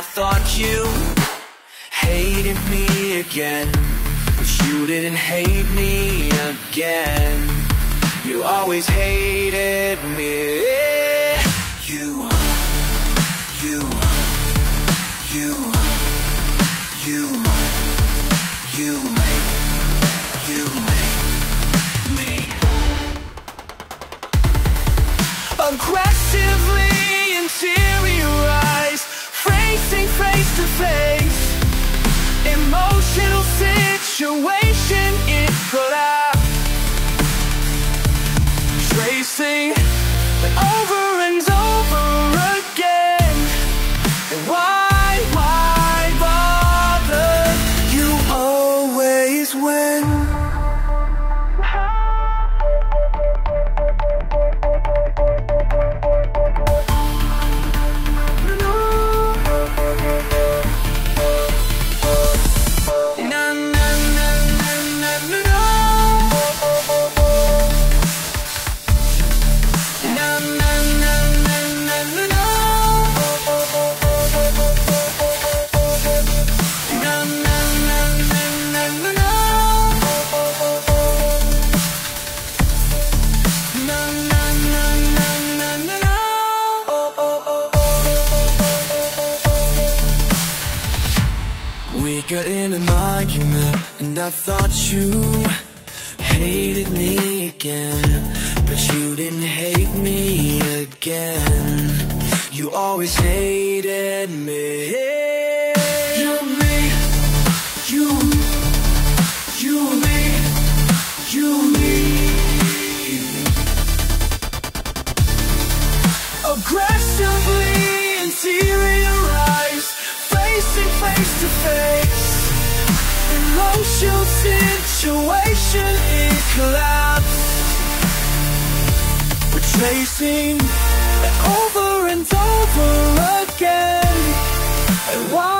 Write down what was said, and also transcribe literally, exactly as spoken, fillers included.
thought you hated me again, but you didn't hate me again. You always hated me. You, you, you, you, you make, you make me aggressively interiorize, facing face to face. Emotional situation, it collapsed. Tracing over and over again. And why, why bother? You always win. We got in an argument, and I thought you hated me again, but you didn't hate me again. You always hated me. You, me, you, you, me, you, me. Aggressively interiorize, facing face to face. Emotional situation, it collapsed. We're tracing over and over again. And why?